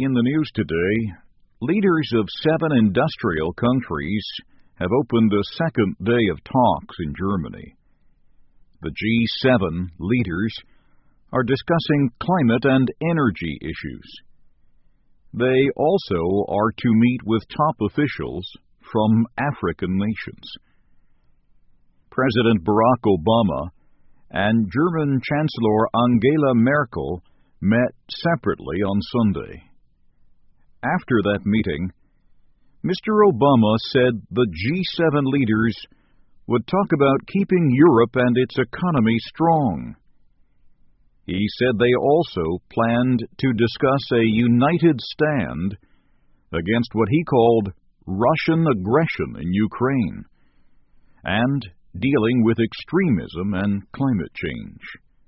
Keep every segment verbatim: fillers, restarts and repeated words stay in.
In the news today, leaders of seven industrial countries have opened a second day of talks in Germany. The G seven leaders are discussing climate and energy issues. They also are to meet with top officials from African nations. President Barack Obama and German Chancellor Angela Merkel met separately on Sunday. After that meeting, Mister Obama said the G seven leaders would talk about keeping Europe and its economy strong. He said they also planned to discuss a united stand against what he called Russian aggression in Ukraine and dealing with extremism and climate change.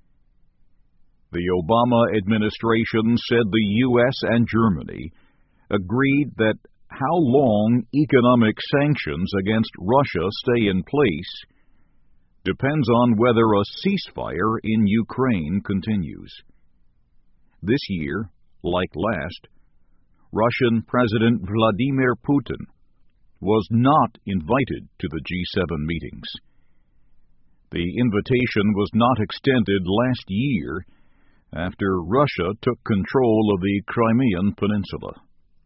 The Obama administration said the U S and Germany agreed that how long economic sanctions against Russia stay in place depends on whether a ceasefire in Ukraine continues. This year, like last, Russian President Vladimir Putin was not invited to the G seven meetings. The invitation was not extended last year after Russia took control of the Crimean Peninsula.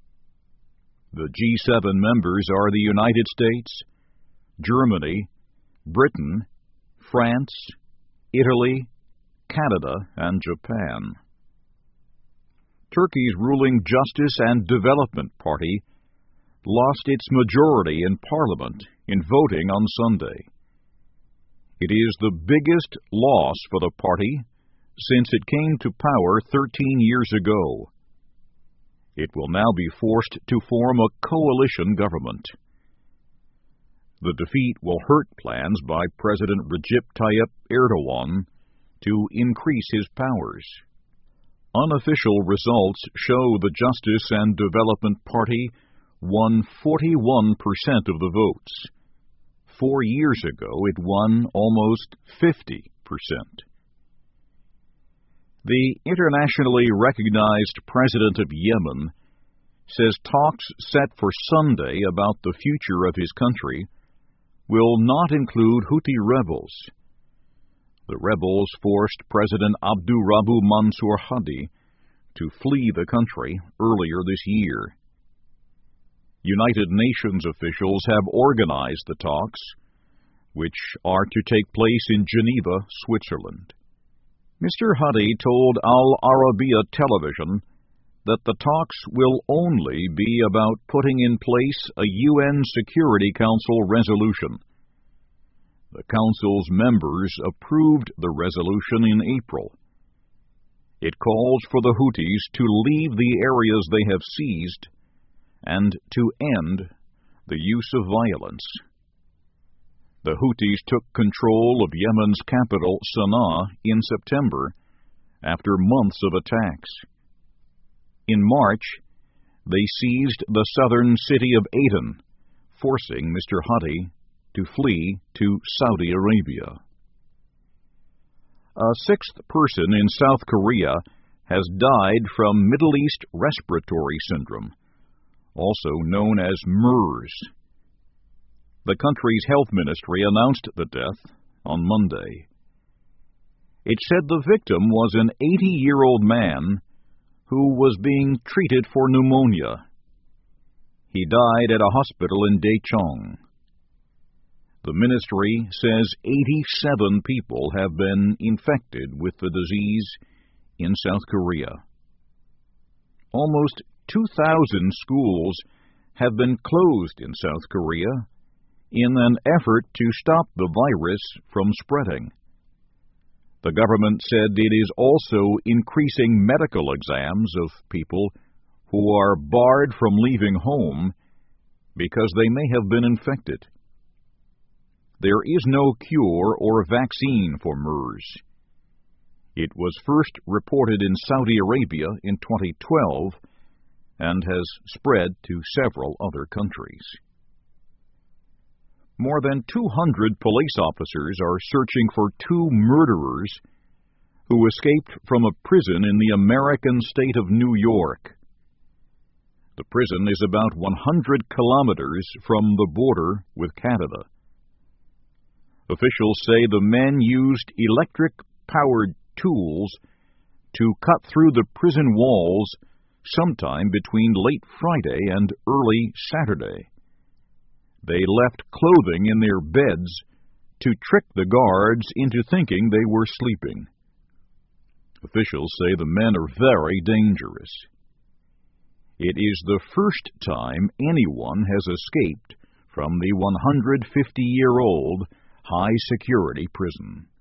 The G seven members are the United States, Germany, Britain, France, Italy, Canada, and Japan. Turkey's ruling Justice and Development Party lost its majority in Parliament in voting on Sunday. It is the biggest loss for the party since it came to power thirteen years ago. It will now be forced to form a coalition government. The defeat will hurt plans by President Recep Tayyip Erdogan to increase his powers. Unofficial results show the Justice and Development Party won forty-one percent of the votes. Four years ago, it won almost fifty percent. The internationally recognized president of Yemen says talks set for Sunday about the future of his country will not include Houthi rebels. The rebels forced President Abdurabu Mansur Hadi to flee the country earlier this year. United Nations officials have organized the talks, which are to take place in Geneva, Switzerland. Mister Hadi told Al Arabiya Television that the talks will only be about putting in place a U N Security Council resolution. The Council's members approved the resolution in April. It calls for the Houthis to leave the areas they have seized and to end the use of violence. The Houthis took control of Yemen's capital, Sana'a, in September, after months of attacks. In March, they seized the southern city of Aden, forcing Mister Hadi to flee to Saudi Arabia. A sixth person in South Korea has died from Middle East respiratory syndrome, also known as MERS. The country's health ministry announced the death on Monday. It said the victim was an eighty-year-old man who was being treated for pneumonia. He died at a hospital in Daecheong. The ministry says eighty-seven people have been infected with the disease in South Korea. Almost two thousand schools have been closed in South Korea in an effort to stop the virus from spreading. The government said it is also increasing medical exams of people who are barred from leaving home because they may have been infected. There is no cure or vaccine for MERS. It was first reported in Saudi Arabia in twenty twelve and has spread to several other countries. More than two hundred police officers are searching for two murderers who escaped from a prison in the American state of New York. The prison is about one hundred kilometers from the border with Canada. Officials say the men used electric-powered tools to cut through the prison walls sometime between late Friday and early Saturday. They left clothing in their beds to trick the guards into thinking they were sleeping. Officials say the men are very dangerous. It is the first time anyone has escaped from the one hundred fifty year old high-security prison.